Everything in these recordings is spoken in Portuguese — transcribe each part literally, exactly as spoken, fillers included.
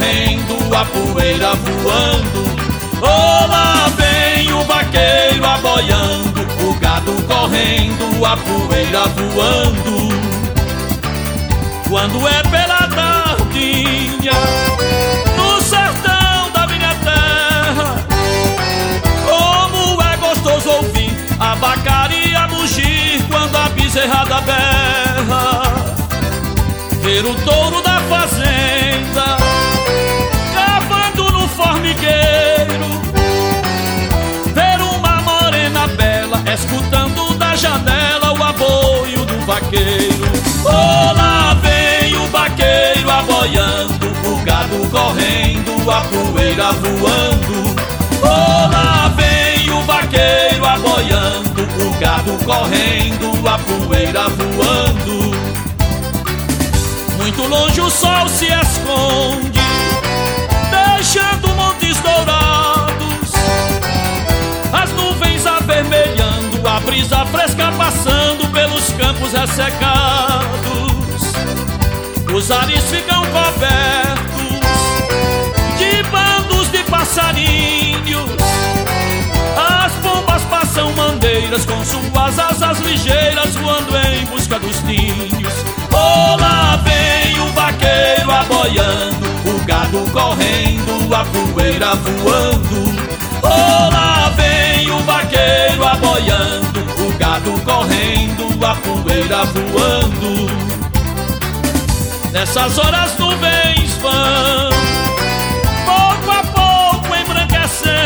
correndo, a poeira voando. Oh, lá vem o vaqueiro aboiando, o gado correndo, a poeira voando. Quando é pela tardinha, no sertão da minha terra, como é gostoso ouvir a vacaria mugir quando a bezerrada berra. Ver o touro da fazenda cavando no formigueiro, ver uma morena bela escutando da janela o aboio do vaqueiro. Oh, lá vem o vaqueiro aboiando, o gado correndo, a poeira voando. Oh, lá vem o vaqueiro aboiando, o gado correndo, a poeira voando. Muito longe o sol se esconde, deixando montes dourados, as nuvens avermelhando, a brisa fresca passando pelos campos ressecados. Os ares ficam cobertos de bandos de passarinhos, as pombas passam mandeiras com suas asas ligeiras voando em busca dos ninhos. Oh, lá vem o vaqueiro aboiando, o gado correndo, a poeira voando. Oh, lá vem o vaqueiro aboiando, o gado correndo, a poeira voando. Nessas horas nuvens vão pouco a pouco embranquecendo,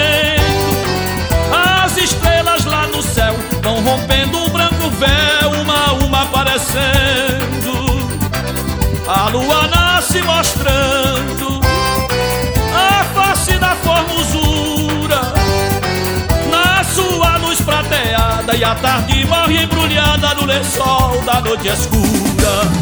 as estrelas lá no céu vão rompendo o branco véu, uma a uma aparecendo. A lua nasce mostrando a face da formosura na sua luz prateada, e a tarde morre embrulhada no lençol da noite escura.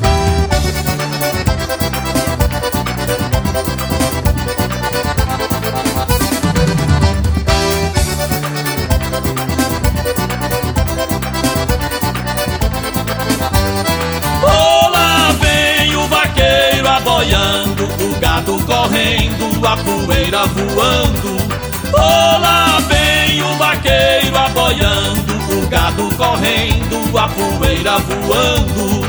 Aboiando, o gado correndo, a poeira voando. Oh, lá vem o vaqueiro aboiando, o gado correndo, a poeira voando.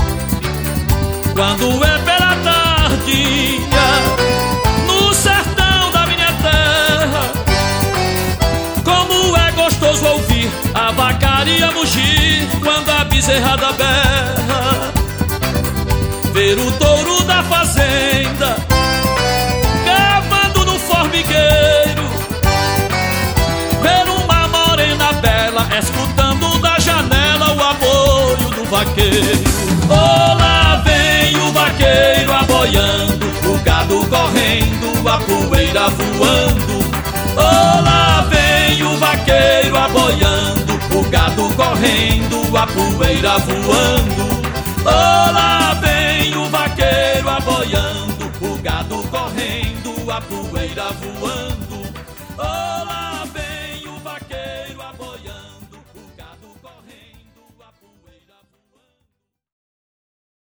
Quando é pela tardinha, no sertão da minha terra, como é gostoso ouvir a vacaria mugir quando a bezerrada berra. Ver o touro da fazenda cavando no formigueiro, ver uma morena bela escutando da janela o aboio do vaqueiro. Oh, lá vem o vaqueiro aboiando, o gado correndo, a poeira voando. Oh, lá vem o vaqueiro aboiando, o gado correndo, a poeira voando. Oh, lá vem o vaqueiro aboiando, o gado correndo, a poeira voando.